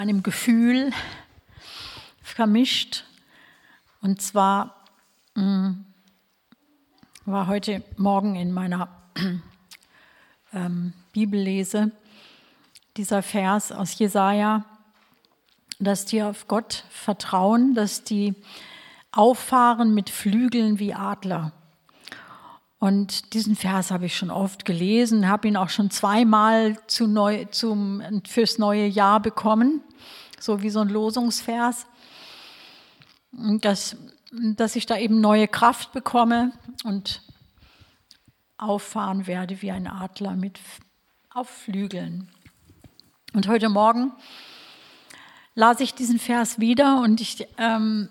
einem Gefühl vermischt. Und zwar war heute Morgen in meiner Bibellese dieser Vers aus Jesaja, dass die auf Gott vertrauen, dass die auffahren mit Flügeln wie Adler. Und diesen Vers habe ich schon oft gelesen, habe ihn auch schon zweimal fürs neue Jahr bekommen, so wie so ein Losungsvers, dass ich da eben neue Kraft bekomme und auffahren werde wie ein Adler auf Flügeln. Und heute Morgen las ich diesen Vers wieder und ich habe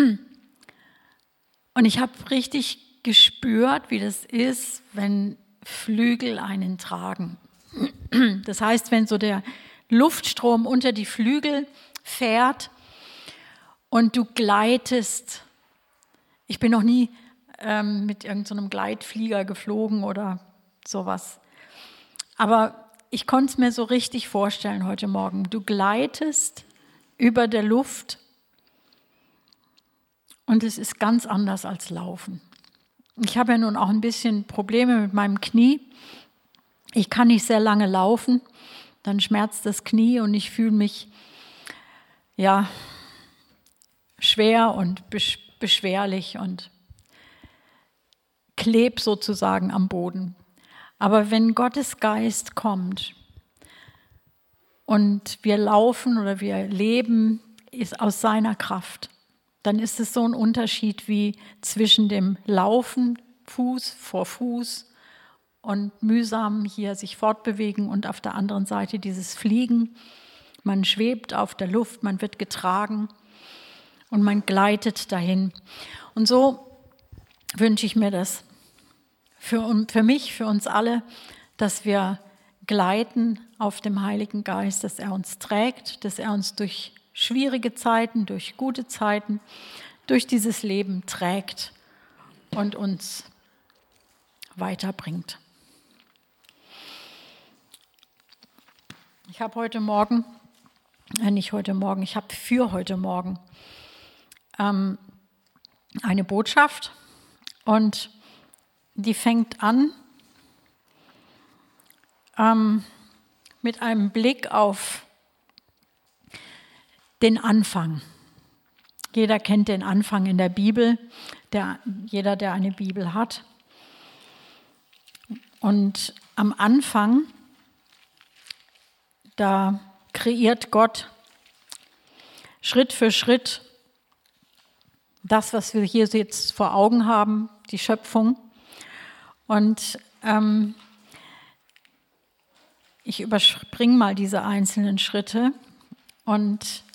richtig gespürt, wie das ist, wenn Flügel einen tragen. Das heißt, wenn so der Luftstrom unter die Flügel fährt und du gleitest. Ich bin noch nie mit irgendeinem Gleitflieger geflogen oder sowas. Aber ich konnte es mir so richtig vorstellen heute Morgen. Du gleitest über der Luft und es ist ganz anders als Laufen. Ich habe ja nun auch ein bisschen Probleme mit meinem Knie. Ich kann nicht sehr lange laufen, dann schmerzt das Knie und ich fühle mich schwer und beschwerlich und kleb sozusagen am Boden. Aber wenn Gottes Geist kommt und wir laufen oder wir leben ist aus seiner Kraft, dann ist es so ein Unterschied wie zwischen dem Laufen, Fuß vor Fuß und mühsam hier sich fortbewegen und auf der anderen Seite dieses Fliegen. Man schwebt auf der Luft, man wird getragen und man gleitet dahin. Und so wünsche ich mir das für mich, für uns alle, dass wir gleiten auf dem Heiligen Geist, dass er uns trägt, dass er uns durch schwierige Zeiten, durch gute Zeiten, durch dieses Leben trägt und uns weiterbringt. Ich habe für heute Morgen eine Botschaft und die fängt an mit einem Blick auf den Anfang. Jeder kennt den Anfang in der Bibel, jeder, der eine Bibel hat. Und am Anfang, da kreiert Gott Schritt für Schritt das, was wir hier jetzt vor Augen haben, die Schöpfung. Und ich überspringe mal diese einzelnen Schritte. Und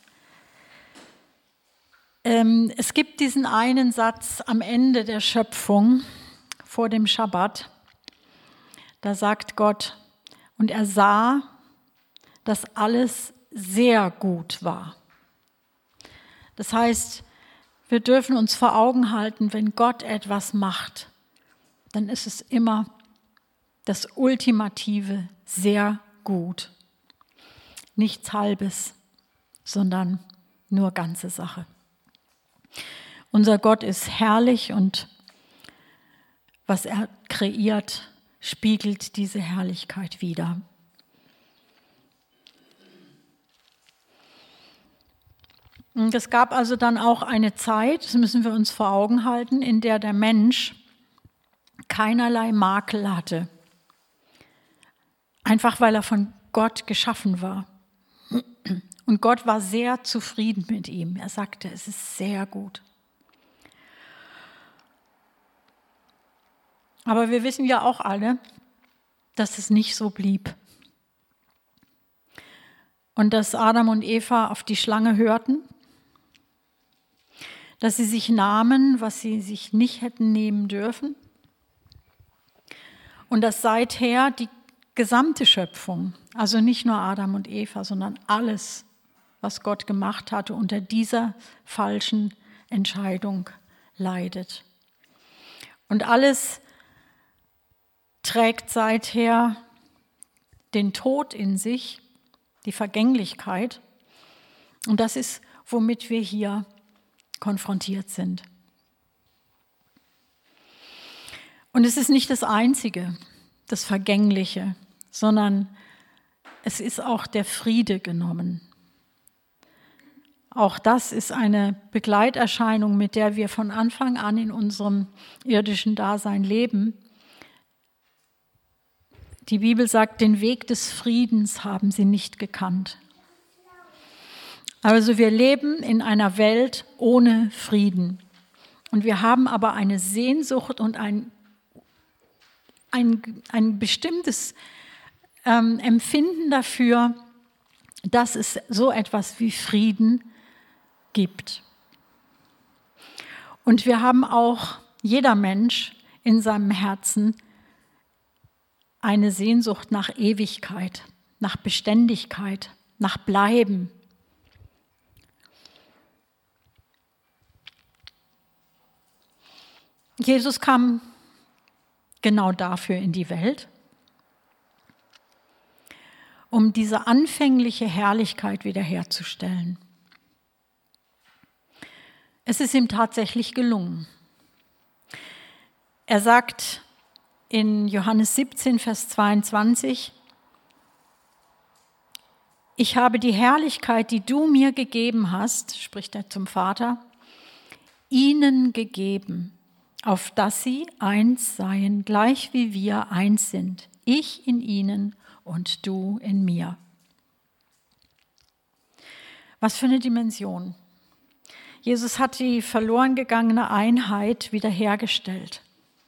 es gibt diesen einen Satz am Ende der Schöpfung vor dem Schabbat. Da sagt Gott, und er sah, dass alles sehr gut war. Das heißt, wir dürfen uns vor Augen halten, wenn Gott etwas macht, dann ist es immer das ultimative sehr gut. Nichts Halbes, sondern nur ganze Sache. Unser Gott ist herrlich und was er kreiert, spiegelt diese Herrlichkeit wider. Und es gab also dann auch eine Zeit, das müssen wir uns vor Augen halten, in der der Mensch keinerlei Makel hatte. Einfach weil er von Gott geschaffen war. Und Gott war sehr zufrieden mit ihm. Er sagte, es ist sehr gut. Aber wir wissen ja auch alle, dass es nicht so blieb. Und dass Adam und Eva auf die Schlange hörten, dass sie sich nahmen, was sie sich nicht hätten nehmen dürfen. Und dass seither die gesamte Schöpfung, also nicht nur Adam und Eva, sondern alles, was Gott gemacht hatte, unter dieser falschen Entscheidung leidet. Und alles trägt seither den Tod in sich, die Vergänglichkeit. Und das ist, womit wir hier konfrontiert sind. Und es ist nicht das Einzige, das Vergängliche, sondern es ist auch der Friede genommen. Auch das ist eine Begleiterscheinung, mit der wir von Anfang an in unserem irdischen Dasein leben. Die Bibel sagt, den Weg des Friedens haben sie nicht gekannt. Also wir leben in einer Welt ohne Frieden. Und wir haben aber eine Sehnsucht und ein bestimmtes Empfinden dafür, dass es so etwas wie Frieden gibt. Und wir haben auch, jeder Mensch in seinem Herzen, eine Sehnsucht nach Ewigkeit, nach Beständigkeit, nach Bleiben. Jesus kam genau dafür in die Welt, um diese anfängliche Herrlichkeit wiederherzustellen. Es ist ihm tatsächlich gelungen. Er sagt in Johannes 17, Vers 22, ich habe die Herrlichkeit, die du mir gegeben hast, spricht er zum Vater, ihnen gegeben, auf dass sie eins seien, gleich wie wir eins sind, ich in ihnen und du in mir. Was für eine Dimension. Jesus hat die verloren gegangene Einheit wiederhergestellt.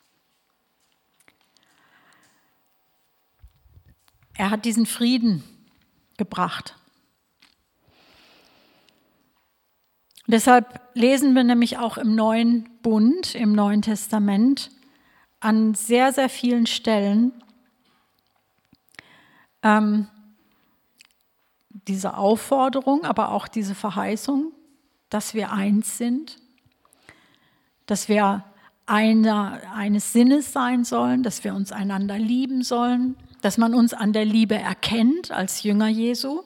Er hat diesen Frieden gebracht. Und deshalb lesen wir nämlich auch im Neuen Bund, im Neuen Testament, an sehr, sehr vielen Stellen diese Aufforderung, aber auch diese Verheißung, dass wir eins sind, dass wir eines Sinnes sein sollen, dass wir uns einander lieben sollen, dass man uns an der Liebe erkennt als Jünger Jesu.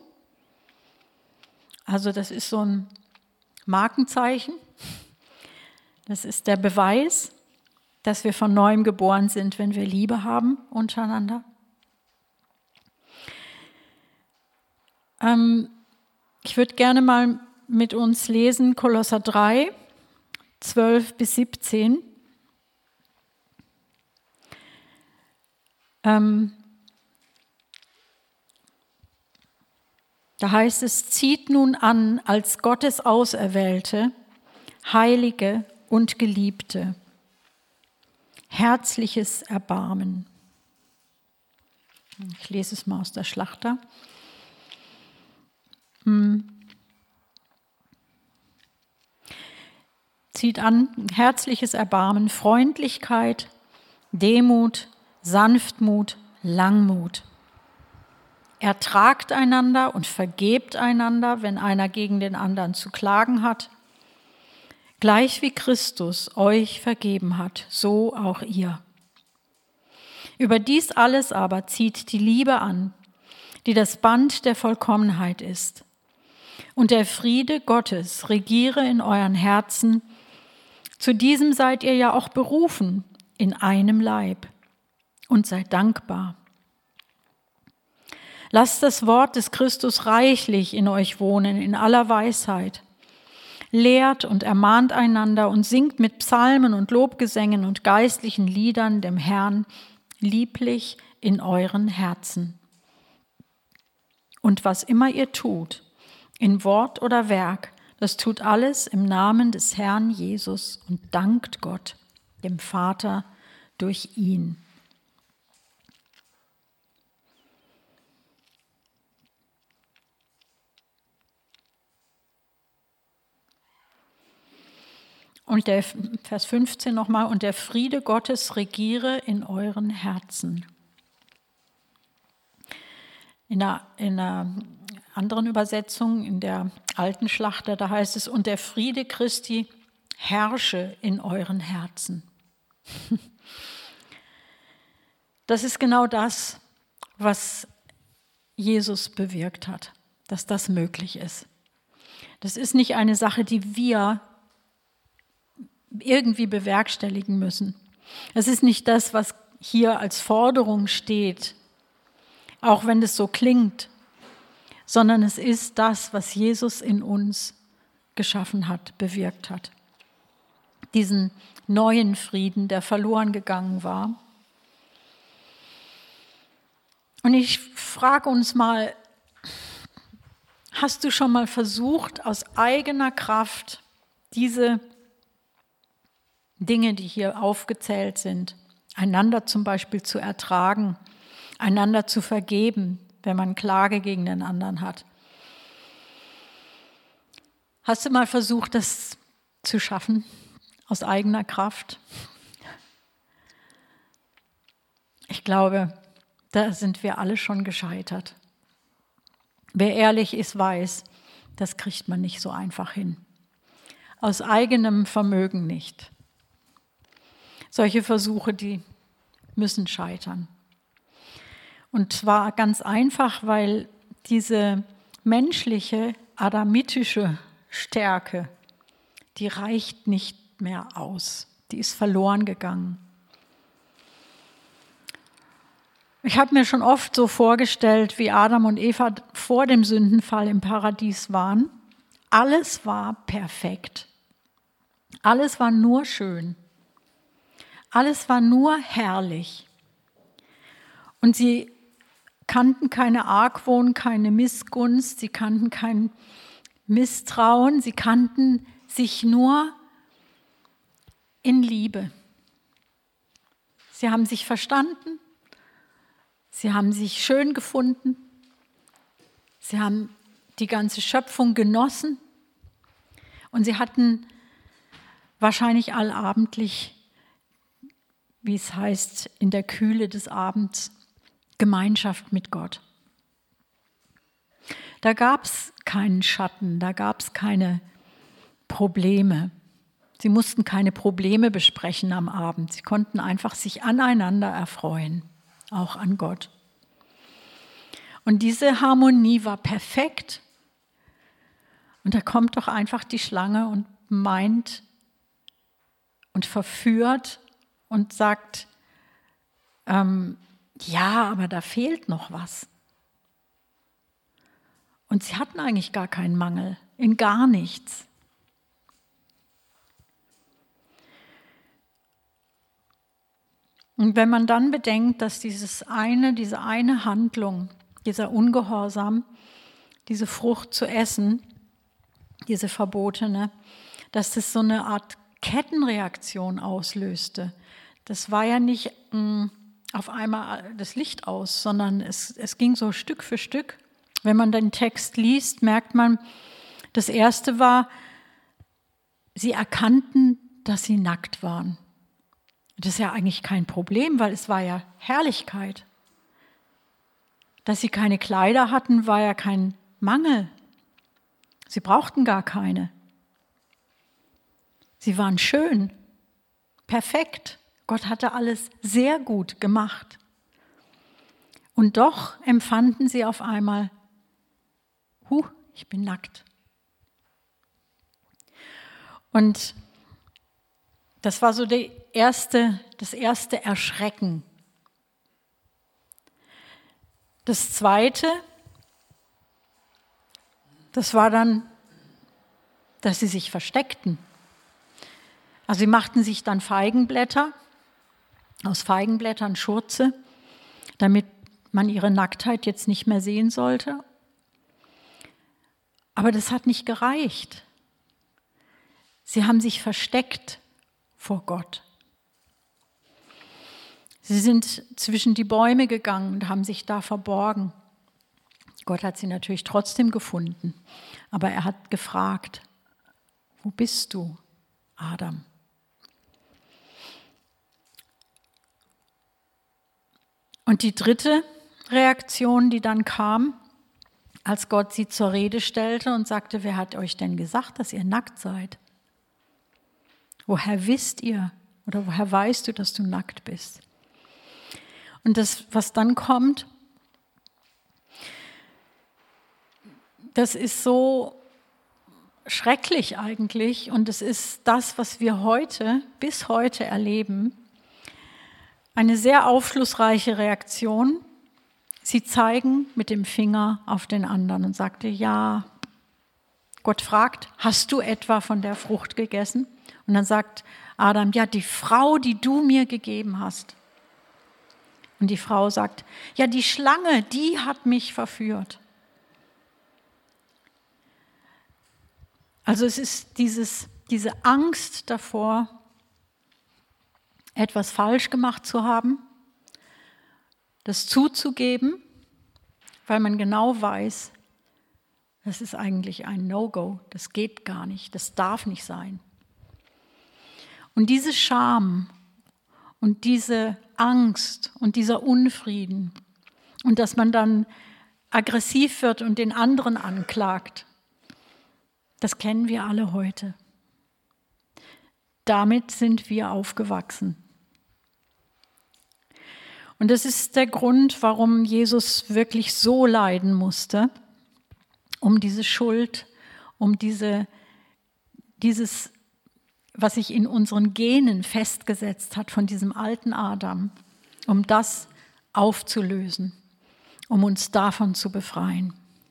Also das ist so ein Markenzeichen. Das ist der Beweis, dass wir von Neuem geboren sind, wenn wir Liebe haben untereinander. Ich würde gerne mal mit uns lesen, Kolosser 3, 12 bis 17. Da heißt es, zieht nun an als Gottes Auserwählte, Heilige und Geliebte, herzliches Erbarmen. Ich lese es mal aus der Schlachter. Zieht an herzliches Erbarmen, Freundlichkeit, Demut, Sanftmut, Langmut. Ertragt einander und vergebt einander, wenn einer gegen den anderen zu klagen hat. Gleich wie Christus euch vergeben hat, so auch ihr. Über dies alles aber zieht die Liebe an, die das Band der Vollkommenheit ist. Und der Friede Gottes regiere in euren Herzen. Zu diesem seid ihr ja auch berufen, in einem Leib. Und seid dankbar. Lasst das Wort des Christus reichlich in euch wohnen, in aller Weisheit. Lehrt und ermahnt einander und singt mit Psalmen und Lobgesängen und geistlichen Liedern dem Herrn lieblich in euren Herzen. Und was immer ihr tut, in Wort oder Werk, das tut alles im Namen des Herrn Jesus und dankt Gott, dem Vater, durch ihn. Und der Vers 15 nochmal, und der Friede Gottes regiere in euren Herzen. In einer anderen Übersetzung, in der alten Schlachter, da heißt es, und der Friede Christi herrsche in euren Herzen. Das ist genau das, was Jesus bewirkt hat, dass das möglich ist. Das ist nicht eine Sache, die wir irgendwie bewerkstelligen müssen. Es ist nicht das, was hier als Forderung steht, auch wenn es so klingt, sondern es ist das, was Jesus in uns geschaffen hat, bewirkt hat. Diesen neuen Frieden, der verloren gegangen war. Und ich frage uns mal, hast du schon mal versucht, aus eigener Kraft diese Dinge, die hier aufgezählt sind, einander zum Beispiel zu ertragen, einander zu vergeben, wenn man Klage gegen den anderen hat? Hast du mal versucht, das zu schaffen, aus eigener Kraft? Ich glaube, da sind wir alle schon gescheitert. Wer ehrlich ist, weiß, das kriegt man nicht so einfach hin. Aus eigenem Vermögen nicht. Solche Versuche, die müssen scheitern. Und zwar ganz einfach, weil diese menschliche, adamitische Stärke, die reicht nicht mehr aus. Die ist verloren gegangen. Ich habe mir schon oft so vorgestellt, wie Adam und Eva vor dem Sündenfall im Paradies waren. Alles war perfekt. Alles war nur schön. Alles war nur herrlich. Und sie kannten keine Argwohn, keine Missgunst, sie kannten kein Misstrauen, sie kannten sich nur in Liebe. Sie haben sich verstanden, sie haben sich schön gefunden, sie haben die ganze Schöpfung genossen und sie hatten wahrscheinlich allabendlich, wie es heißt, in der Kühle des Abends Gemeinschaft mit Gott. Da gab es keinen Schatten, da gab es keine Probleme. Sie mussten keine Probleme besprechen am Abend. Sie konnten einfach sich aneinander erfreuen, auch an Gott. Und diese Harmonie war perfekt. Und da kommt doch einfach die Schlange und meint und verführt und sagt, ja, aber da fehlt noch was. Und sie hatten eigentlich gar keinen Mangel, in gar nichts. Und wenn man dann bedenkt, dass diese eine Handlung, dieser Ungehorsam, diese Frucht zu essen, diese verbotene, dass das so eine Art Kettenreaktion auslöste. Das war ja nicht auf einmal das Licht aus, sondern es ging so Stück für Stück. Wenn man den Text liest, merkt man, das Erste war, sie erkannten, dass sie nackt waren. Das ist ja eigentlich kein Problem, weil es war ja Herrlichkeit. Dass sie keine Kleider hatten, war ja kein Mangel. Sie brauchten gar keine. Sie waren schön, perfekt. Gott hatte alles sehr gut gemacht. Und doch empfanden sie auf einmal, ich bin nackt. Und das war so das erste Erschrecken. Das Zweite, das war dann, dass sie sich versteckten. Also sie machten sich dann Feigenblätter, aus Feigenblättern Schurze, damit man ihre Nacktheit jetzt nicht mehr sehen sollte. Aber das hat nicht gereicht. Sie haben sich versteckt vor Gott. Sie sind zwischen die Bäume gegangen und haben sich da verborgen. Gott hat sie natürlich trotzdem gefunden, aber er hat gefragt, wo bist du, Adam? Und die dritte Reaktion, die dann kam, als Gott sie zur Rede stellte und sagte, wer hat euch denn gesagt, dass ihr nackt seid? Woher wisst ihr oder woher weißt du, dass du nackt bist? Und das, was dann kommt, das ist so schrecklich eigentlich, und es ist das, was wir bis heute erleben, eine sehr aufschlussreiche Reaktion. Sie zeigen mit dem Finger auf den anderen und sagte, ja, Gott fragt, hast du etwa von der Frucht gegessen? Und dann sagt Adam, ja, die Frau, die du mir gegeben hast. Und die Frau sagt, ja, die Schlange, die hat mich verführt. Also es ist diese Angst davor, etwas falsch gemacht zu haben, das zuzugeben, weil man genau weiß, das ist eigentlich ein No-Go, das geht gar nicht, das darf nicht sein. Und diese Scham und diese Angst und dieser Unfrieden und dass man dann aggressiv wird und den anderen anklagt, das kennen wir alle heute. Damit sind wir aufgewachsen. Und das ist der Grund, warum Jesus wirklich so leiden musste, um diese Schuld, um dieses, was sich in unseren Genen festgesetzt hat von diesem alten Adam, um das aufzulösen, um uns davon zu befreien.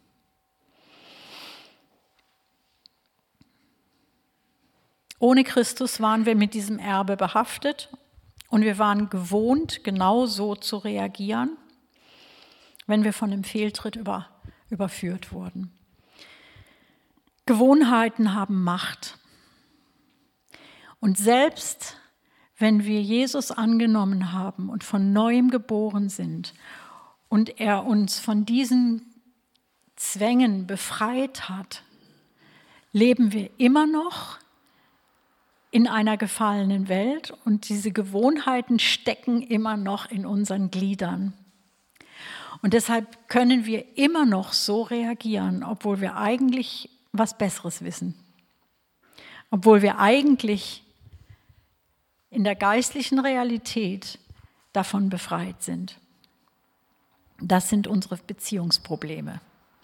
Ohne Christus waren wir mit diesem Erbe behaftet und wir waren gewohnt, genau so zu reagieren, wenn wir von einem Fehltritt überführt wurden. Gewohnheiten haben Macht. Und selbst wenn wir Jesus angenommen haben und von Neuem geboren sind und er uns von diesen Zwängen befreit hat, leben wir immer noch in einer gefallenen Welt und diese Gewohnheiten stecken immer noch in unseren Gliedern. Und deshalb können wir immer noch so reagieren, obwohl wir eigentlich was Besseres wissen. Obwohl wir eigentlich in der geistlichen Realität davon befreit sind. Das sind unsere Beziehungsprobleme.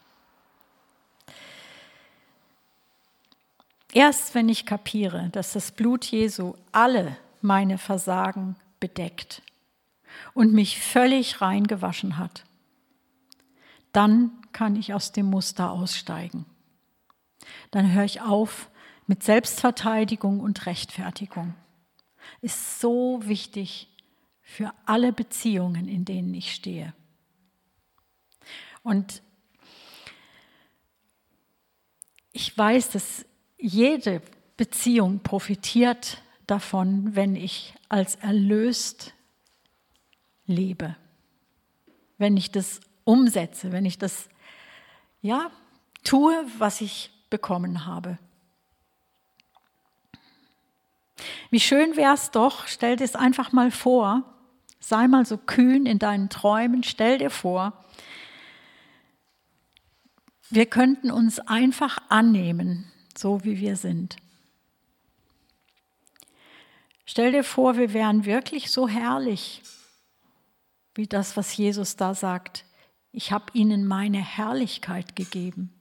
Erst wenn ich kapiere, dass das Blut Jesu alle meine Versagen bedeckt und mich völlig reingewaschen hat, dann kann ich aus dem Muster aussteigen. Dann höre ich auf mit Selbstverteidigung und Rechtfertigung. Ist so wichtig für alle Beziehungen, in denen ich stehe. Und ich weiß, dass jede Beziehung profitiert davon, wenn ich als erlöst lebe. Wenn ich das umsetze, wenn ich das tue, was ich bekommen habe. Wie schön wäre es doch, stell dir es einfach mal vor, sei mal so kühn in deinen Träumen, stell dir vor, wir könnten uns einfach annehmen, so wie wir sind. Stell dir vor, wir wären wirklich so herrlich, wie das, was Jesus da sagt. Ich habe ihnen meine Herrlichkeit gegeben.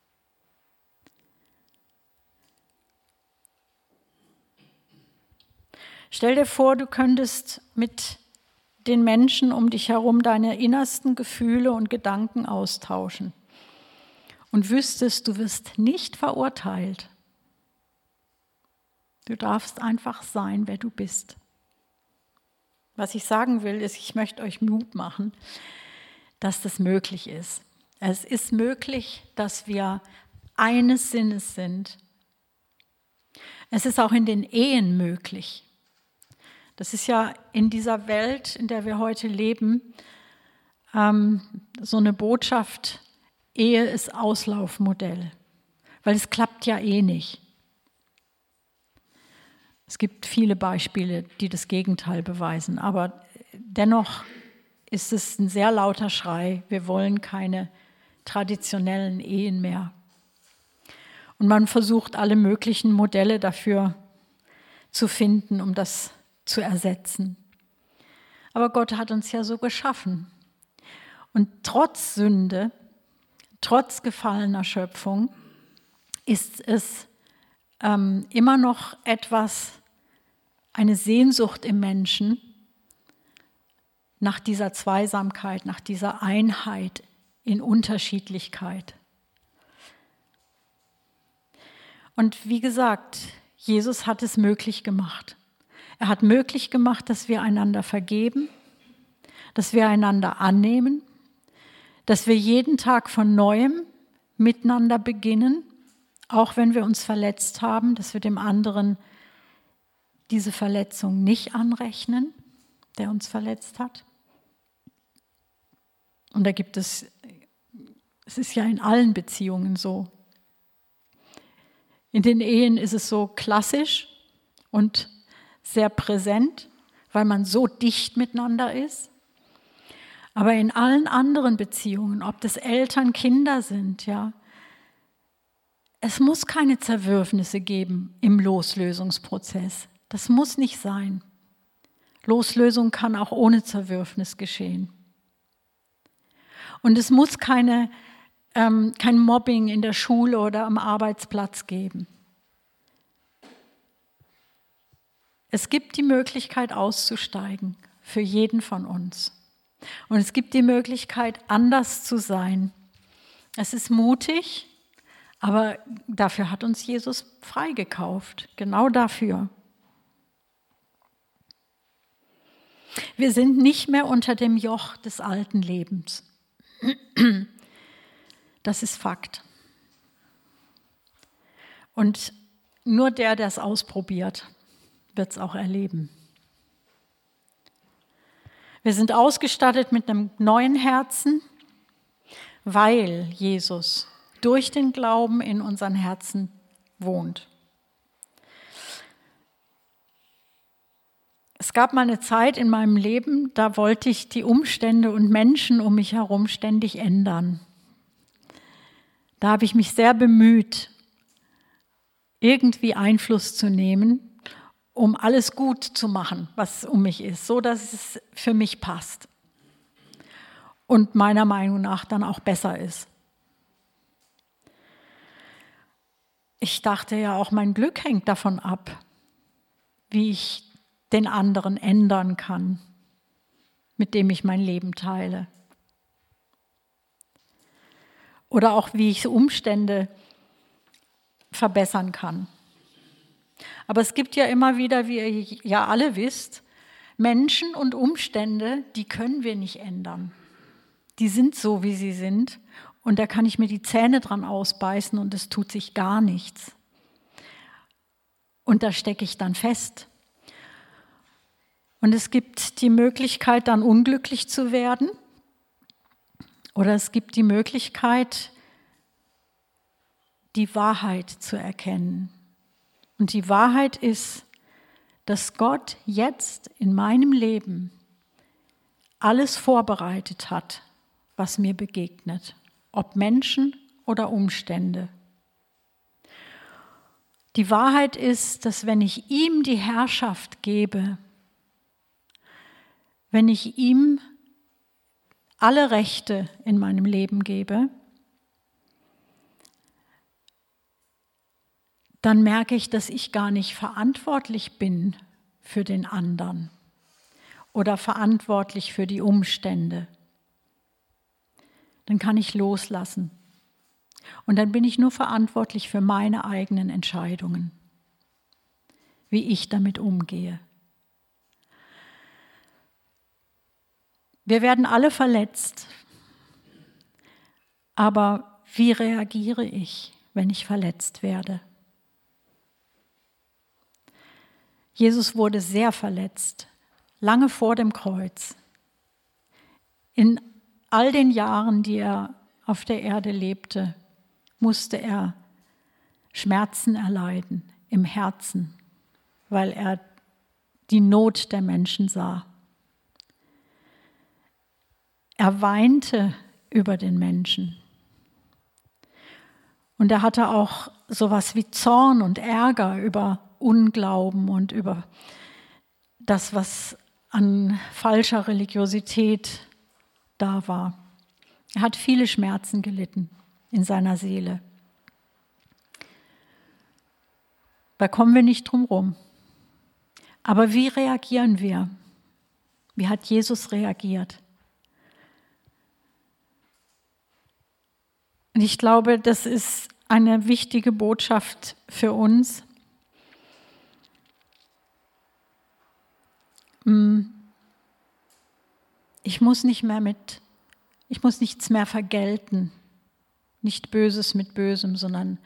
Stell dir vor, du könntest mit den Menschen um dich herum deine innersten Gefühle und Gedanken austauschen und wüsstest, du wirst nicht verurteilt. Du darfst einfach sein, wer du bist. Was ich sagen will, ist, ich möchte euch Mut machen, dass das möglich ist. Es ist möglich, dass wir eines Sinnes sind. Es ist auch in den Ehen möglich. Das ist ja in dieser Welt, in der wir heute leben, so eine Botschaft, Ehe ist Auslaufmodell, weil es klappt ja eh nicht. Es gibt viele Beispiele, die das Gegenteil beweisen, aber dennoch ist es ein sehr lauter Schrei, wir wollen keine traditionellen Ehen mehr. Und man versucht alle möglichen Modelle dafür zu finden, um das zu ersetzen. Aber Gott hat uns ja so geschaffen. Und trotz Sünde, trotz gefallener Schöpfung, ist es immer noch eine Sehnsucht im Menschen nach dieser Zweisamkeit, nach dieser Einheit in Unterschiedlichkeit. Und wie gesagt, Jesus hat es möglich gemacht. Er hat möglich gemacht, dass wir einander vergeben, dass wir einander annehmen, dass wir jeden Tag von Neuem miteinander beginnen, auch wenn wir uns verletzt haben, dass wir dem anderen diese Verletzung nicht anrechnen, der uns verletzt hat. Und da gibt es ist ja in allen Beziehungen so. In den Ehen ist es so klassisch und sehr präsent, weil man so dicht miteinander ist. Aber in allen anderen Beziehungen, ob das Eltern, Kinder sind, ja, es muss keine Zerwürfnisse geben im Loslösungsprozess. Das muss nicht sein. Loslösung kann auch ohne Zerwürfnis geschehen. Und es muss kein Mobbing in der Schule oder am Arbeitsplatz geben. Es gibt die Möglichkeit auszusteigen für jeden von uns. Und es gibt die Möglichkeit, anders zu sein. Es ist mutig, aber dafür hat uns Jesus freigekauft. Genau dafür. Wir sind nicht mehr unter dem Joch des alten Lebens. Das ist Fakt. Und nur der es ausprobiert, wird es auch erleben. Wir sind ausgestattet mit einem neuen Herzen, weil Jesus durch den Glauben in unseren Herzen wohnt. Es gab mal eine Zeit in meinem Leben, da wollte ich die Umstände und Menschen um mich herum ständig ändern. Da habe ich mich sehr bemüht, irgendwie Einfluss zu nehmen, um alles gut zu machen, was um mich ist, so dass es für mich passt und meiner Meinung nach dann auch besser ist. Ich dachte ja auch, mein Glück hängt davon ab, wie ich den anderen ändern kann, mit dem ich mein Leben teile. Oder auch, wie ich Umstände verbessern kann. Aber es gibt ja immer wieder, wie ihr ja alle wisst, Menschen und Umstände, die können wir nicht ändern. Die sind so, wie sie sind. Und da kann ich mir die Zähne dran ausbeißen und es tut sich gar nichts. Und da stecke ich dann fest. Und es gibt die Möglichkeit, dann unglücklich zu werden. Oder es gibt die Möglichkeit, die Wahrheit zu erkennen. Und die Wahrheit ist, dass Gott jetzt in meinem Leben alles vorbereitet hat, was mir begegnet, ob Menschen oder Umstände. Die Wahrheit ist, dass wenn ich ihm die Herrschaft gebe, wenn ich ihm alle Rechte in meinem Leben gebe, dann merke ich, dass ich gar nicht verantwortlich bin für den anderen oder verantwortlich für die Umstände. Dann kann ich loslassen. Und dann bin ich nur verantwortlich für meine eigenen Entscheidungen, wie ich damit umgehe. Wir werden alle verletzt. Aber wie reagiere ich, wenn ich verletzt werde? Jesus wurde sehr verletzt, lange vor dem Kreuz. In all den Jahren, die er auf der Erde lebte, musste er Schmerzen erleiden im Herzen, weil er die Not der Menschen sah. Er weinte über den Menschen. Und er hatte auch sowas wie Zorn und Ärger über Unglauben und über das, was an falscher Religiosität da war. Er hat viele Schmerzen gelitten in seiner Seele. Da kommen wir nicht drum rum. Aber wie reagieren wir? Wie hat Jesus reagiert? Und ich glaube, das ist eine wichtige Botschaft für uns. Ich muss nichts mehr vergelten. Nicht Böses mit Bösem, sondern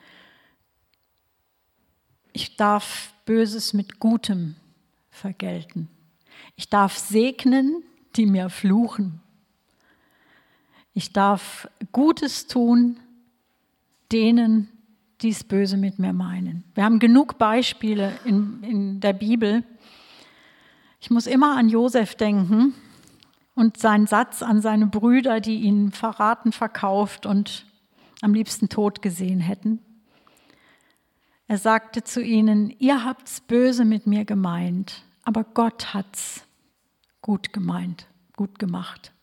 ich darf Böses mit Gutem vergelten. Ich darf segnen, die mir fluchen. Ich darf Gutes tun denen, die es böse mit mir meinen. Wir haben genug Beispiele in der Bibel. Ich muss immer an Josef denken und seinen Satz an seine Brüder, die ihn verraten, verkauft und am liebsten tot gesehen hätten. Er sagte zu ihnen, ihr habt's böse mit mir gemeint, aber Gott hat's gut gemeint, gut gemacht.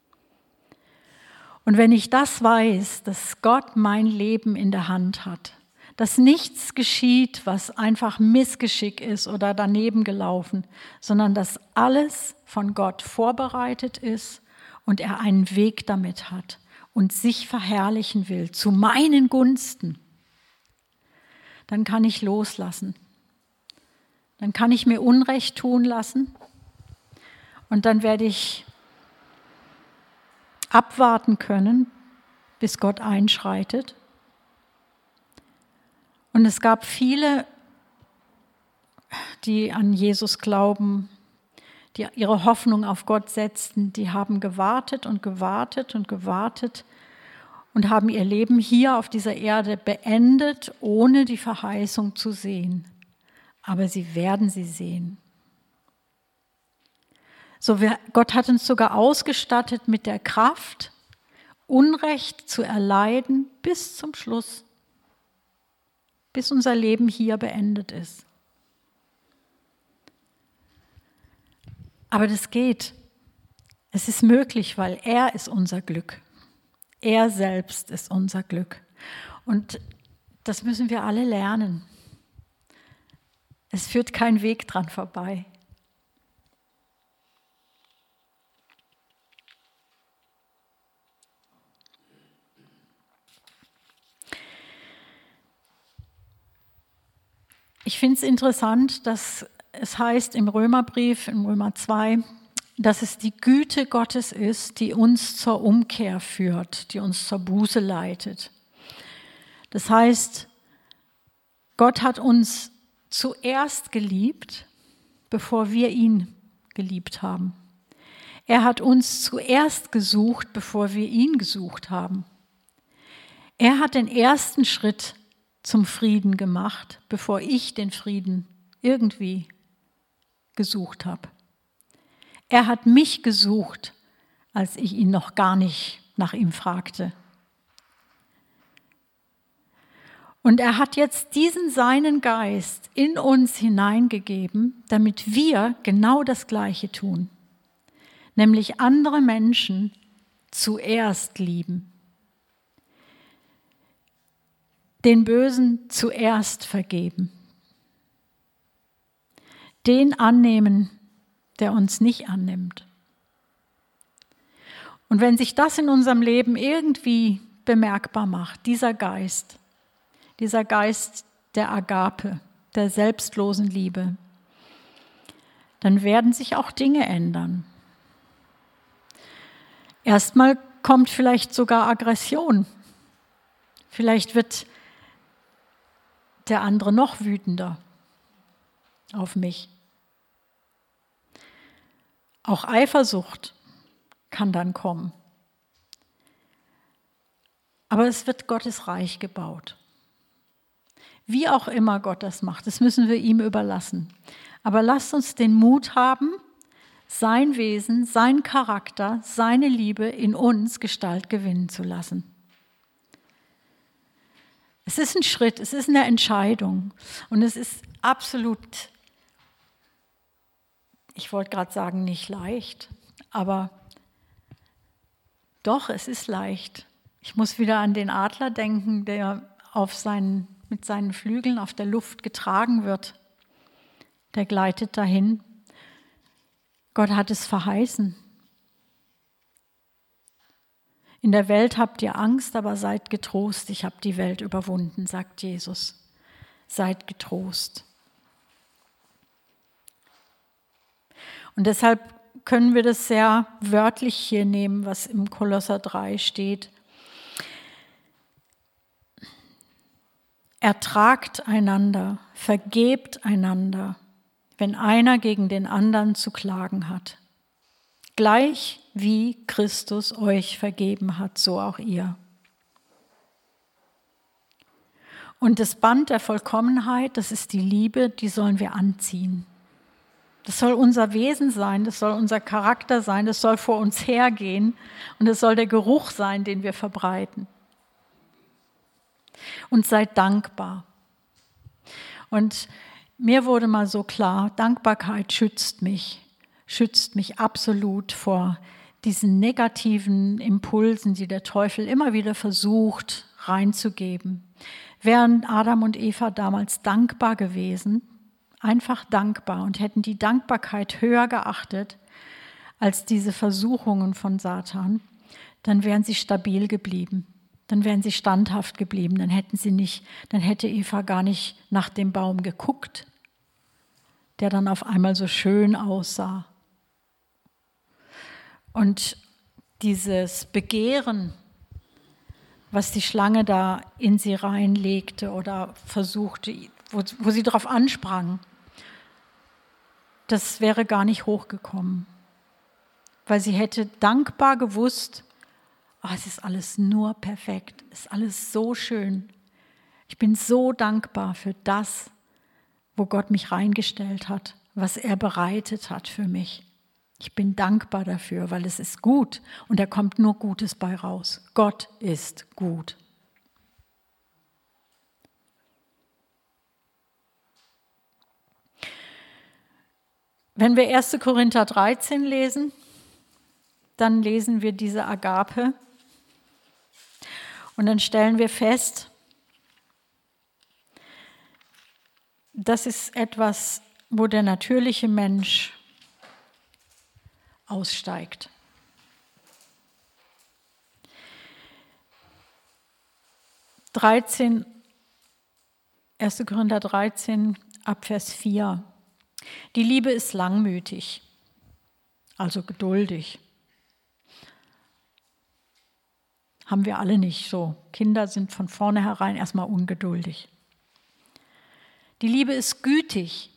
Und wenn ich das weiß, dass Gott mein Leben in der Hand hat, dass nichts geschieht, was einfach Missgeschick ist oder daneben gelaufen, sondern dass alles von Gott vorbereitet ist und er einen Weg damit hat und sich verherrlichen will zu meinen Gunsten, dann kann ich loslassen. Dann kann ich mir Unrecht tun lassen und dann werde ich abwarten können, bis Gott einschreitet. Und es gab viele, die an Jesus glauben, die ihre Hoffnung auf Gott setzten, die haben gewartet und gewartet und gewartet und haben ihr Leben hier auf dieser Erde beendet, ohne die Verheißung zu sehen. Aber sie werden sie sehen. So, Gott hat uns sogar ausgestattet mit der Kraft, Unrecht zu erleiden bis zum Schluss, bis unser Leben hier beendet ist. Aber das geht. Es ist möglich, weil er ist unser Glück. Er selbst ist unser Glück. Und das müssen wir alle lernen. Es führt kein Weg dran vorbei. Ich finde es interessant, dass es heißt im Römerbrief, im Römer 2, dass es die Güte Gottes ist, die uns zur Umkehr führt, die uns zur Buße leitet. Das heißt, Gott hat uns zuerst geliebt, bevor wir ihn geliebt haben. Er hat uns zuerst gesucht, bevor wir ihn gesucht haben. Er hat den ersten Schritt zum Frieden gemacht, bevor ich den Frieden irgendwie gesucht habe. Er hat mich gesucht, als ich ihn noch gar nicht nach ihm fragte. Und er hat jetzt diesen seinen Geist in uns hineingegeben, damit wir genau das Gleiche tun, nämlich andere Menschen zuerst lieben. Den Bösen zuerst vergeben. Den annehmen, der uns nicht annimmt. Und wenn sich das in unserem Leben irgendwie bemerkbar macht, dieser Geist der Agape, der selbstlosen Liebe, dann werden sich auch Dinge ändern. Erstmal kommt vielleicht sogar Aggression. Vielleicht wird der andere noch wütender auf mich. Auch Eifersucht kann dann kommen. Aber es wird Gottes Reich gebaut. Wie auch immer Gott das macht, das müssen wir ihm überlassen. Aber lasst uns den Mut haben, sein Wesen, sein Charakter, seine Liebe in uns Gestalt gewinnen zu lassen. Es ist ein Schritt, es ist eine Entscheidung und es ist absolut, ich wollte gerade sagen, nicht leicht, aber doch, es ist leicht. Ich muss wieder an den Adler denken, der auf seinen mit seinen Flügeln auf der Luft getragen wird, der gleitet dahin. Gott hat es verheißen. In der Welt habt ihr Angst, aber seid getrost, ich habe die Welt überwunden, sagt Jesus. Seid getrost. Und deshalb können wir das sehr wörtlich hier nehmen, was im Kolosser 3 steht. Ertragt einander, vergebt einander, wenn einer gegen den anderen zu klagen hat. Gleich wie Christus euch vergeben hat, so auch ihr. Und das Band der Vollkommenheit, das ist die Liebe, die sollen wir anziehen. Das soll unser Wesen sein, das soll unser Charakter sein, das soll vor uns hergehen und es soll der Geruch sein, den wir verbreiten. Und seid dankbar. Und mir wurde mal so klar, Dankbarkeit schützt mich absolut vor diesen negativen Impulsen, die der Teufel immer wieder versucht reinzugeben. Wären Adam und Eva damals dankbar gewesen, einfach dankbar und hätten die Dankbarkeit höher geachtet als diese Versuchungen von Satan, dann wären sie stabil geblieben, dann wären sie standhaft geblieben, dann hätte Eva gar nicht nach dem Baum geguckt, der dann auf einmal so schön aussah. Und dieses Begehren, was die Schlange da in sie reinlegte oder versuchte, wo sie drauf ansprang, das wäre gar nicht hochgekommen. Weil sie hätte dankbar gewusst, es ist alles nur perfekt, es ist alles so schön. Ich bin so dankbar für das, wo Gott mich reingestellt hat, was er bereitet hat für mich. Ich bin dankbar dafür, weil es ist gut und da kommt nur Gutes bei raus. Gott ist gut. Wenn wir 1. Korinther 13 lesen, dann lesen wir diese Agape und dann stellen wir fest, das ist etwas, wo der natürliche Mensch aussteigt. 1. Korinther 13, ab Vers 4. Die Liebe ist langmütig, also geduldig. Haben wir alle nicht so. Kinder sind von vornherein erstmal ungeduldig. Die Liebe ist gütig.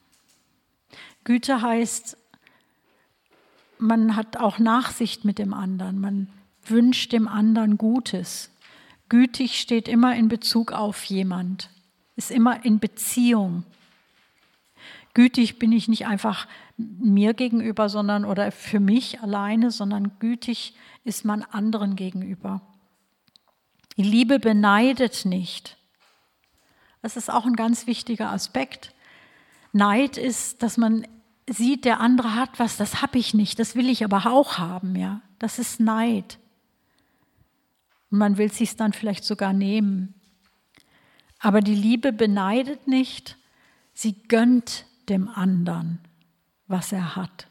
Güte heißt, man hat auch Nachsicht mit dem anderen, man wünscht dem anderen Gutes. Gütig steht immer in Bezug auf jemand, ist immer in Beziehung. Gütig bin ich nicht einfach mir gegenüber, oder für mich alleine, sondern gütig ist man anderen gegenüber. Die Liebe beneidet nicht. Das ist auch ein ganz wichtiger Aspekt. Neid ist, dass man sieht, der andere hat was, das habe ich nicht, das will ich aber auch haben. Ja? Das ist Neid. Und man will es sich dann vielleicht sogar nehmen. Aber die Liebe beneidet nicht, sie gönnt dem anderen, was er hat.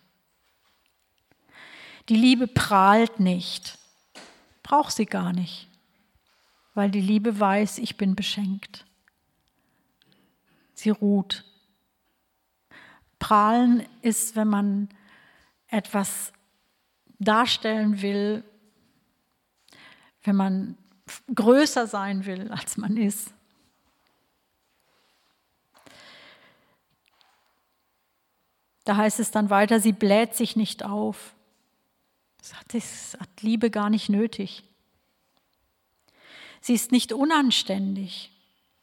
Die Liebe prahlt nicht, braucht sie gar nicht, weil die Liebe weiß, ich bin beschenkt. Sie ruht. Prahlen ist, wenn man etwas darstellen will, wenn man größer sein will, als man ist. Da heißt es dann weiter, sie bläht sich nicht auf. Das hat Liebe gar nicht nötig. Sie ist nicht unanständig.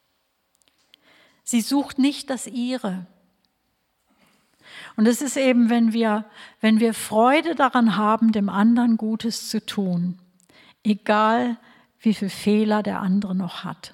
Sie sucht nicht das Ihre. Und es ist eben, wenn wir Freude daran haben, dem anderen Gutes zu tun, egal wie viele Fehler der andere noch hat.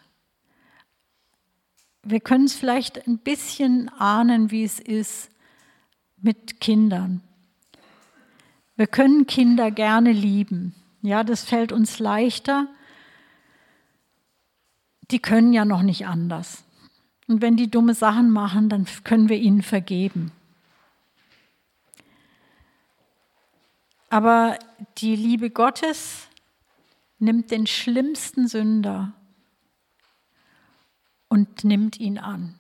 Wir können es vielleicht ein bisschen ahnen, wie es ist mit Kindern. Wir können Kinder gerne lieben. Ja, das fällt uns leichter, die können ja noch nicht anders. Und wenn die dumme Sachen machen, dann können wir ihnen vergeben. Aber die Liebe Gottes nimmt den schlimmsten Sünder und nimmt ihn an.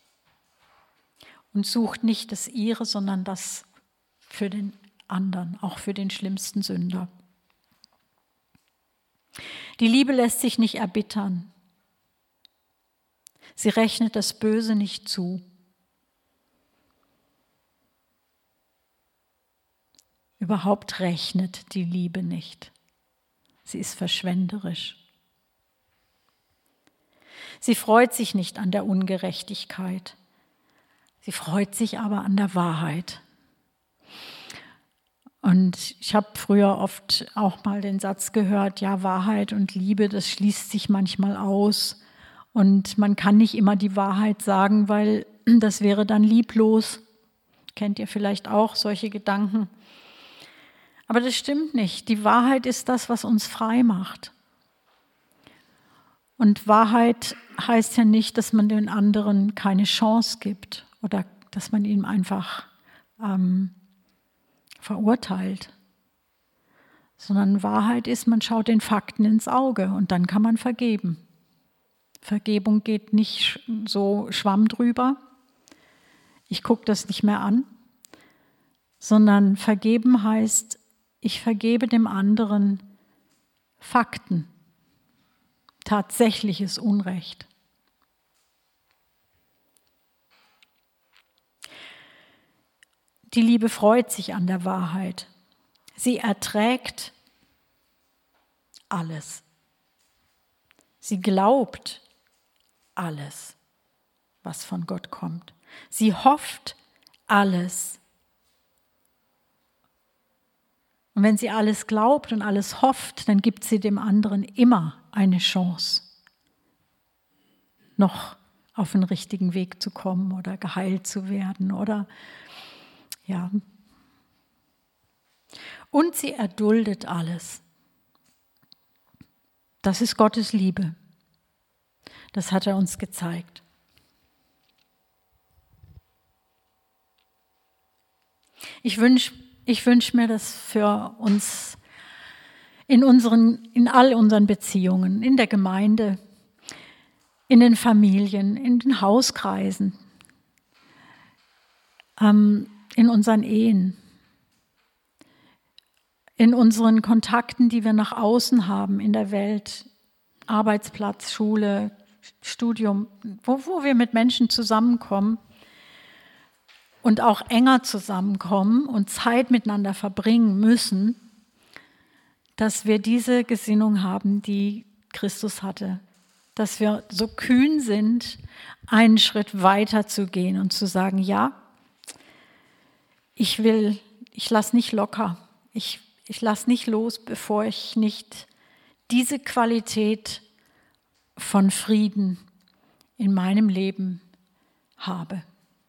Und sucht nicht das ihre, sondern das für den anderen, auch für den schlimmsten Sünder. Die Liebe lässt sich nicht erbittern. Sie rechnet das Böse nicht zu. Überhaupt rechnet die Liebe nicht. Sie ist verschwenderisch. Sie freut sich nicht an der Ungerechtigkeit. Sie freut sich aber an der Wahrheit. Und ich habe früher oft auch mal den Satz gehört, ja, Wahrheit und Liebe, das schließt sich manchmal aus. Und man kann nicht immer die Wahrheit sagen, weil das wäre dann lieblos. Kennt ihr vielleicht auch solche Gedanken? Aber das stimmt nicht. Die Wahrheit ist das, was uns frei macht. Und Wahrheit heißt ja nicht, dass man den anderen keine Chance gibt oder dass man ihn einfach verurteilt. Sondern Wahrheit ist, man schaut den Fakten ins Auge und dann kann man vergeben. Vergebung geht nicht so Schwamm drüber. Ich gucke das nicht mehr an. Sondern vergeben heißt, ich vergebe dem anderen Fakten, tatsächliches Unrecht. Die Liebe freut sich an der Wahrheit. Sie erträgt alles. Sie glaubt alles, was von Gott kommt. Sie hofft alles. Und wenn sie alles glaubt und alles hofft, dann gibt sie dem anderen immer eine Chance, noch auf den richtigen Weg zu kommen oder geheilt zu werden oder ja. Und sie erduldet alles. Das ist Gottes Liebe. Das hat er uns gezeigt. Ich wünsch mir das für uns in all unseren Beziehungen, in der Gemeinde, in den Familien, in den Hauskreisen, in unseren Ehen, in unseren Kontakten, die wir nach außen haben, in der Welt, Arbeitsplatz, Schule, Studium, wo wir mit Menschen zusammenkommen und auch enger zusammenkommen und Zeit miteinander verbringen müssen, dass wir diese Gesinnung haben, die Christus hatte. Dass wir so kühn sind, einen Schritt weiter zu gehen und zu sagen, ja, ich lasse nicht locker. Ich lasse nicht los, bevor ich nicht diese Qualität von Frieden in meinem Leben habe.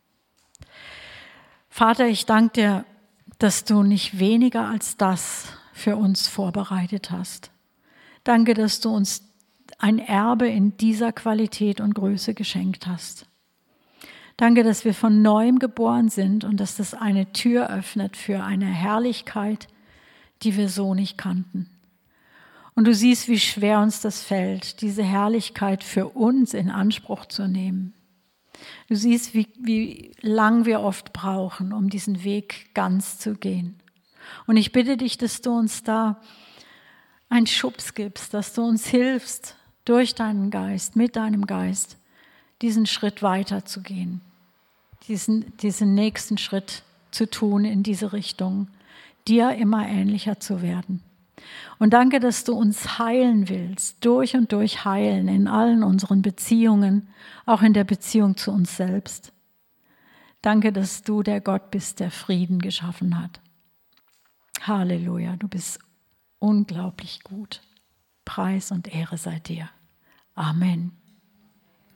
Vater, ich danke dir, dass du nicht weniger als das für uns vorbereitet hast. Danke, dass du uns ein Erbe in dieser Qualität und Größe geschenkt hast. Danke, dass wir von Neuem geboren sind und dass das eine Tür öffnet für eine Herrlichkeit, die wir so nicht kannten. Und du siehst, wie schwer uns das fällt, diese Herrlichkeit für uns in Anspruch zu nehmen. Du siehst, wie lang wir oft brauchen, um diesen Weg ganz zu gehen. Und ich bitte dich, dass du uns da einen Schubs gibst, dass du uns hilfst, durch deinen Geist, mit deinem Geist, diesen Schritt weiterzugehen, diesen nächsten Schritt zu tun in diese Richtung, dir immer ähnlicher zu werden. Und danke, dass du uns heilen willst, durch und durch heilen in allen unseren Beziehungen, auch in der Beziehung zu uns selbst. Danke, dass du der Gott bist, der Frieden geschaffen hat. Halleluja, du bist unglaublich gut. Preis und Ehre sei dir. Amen.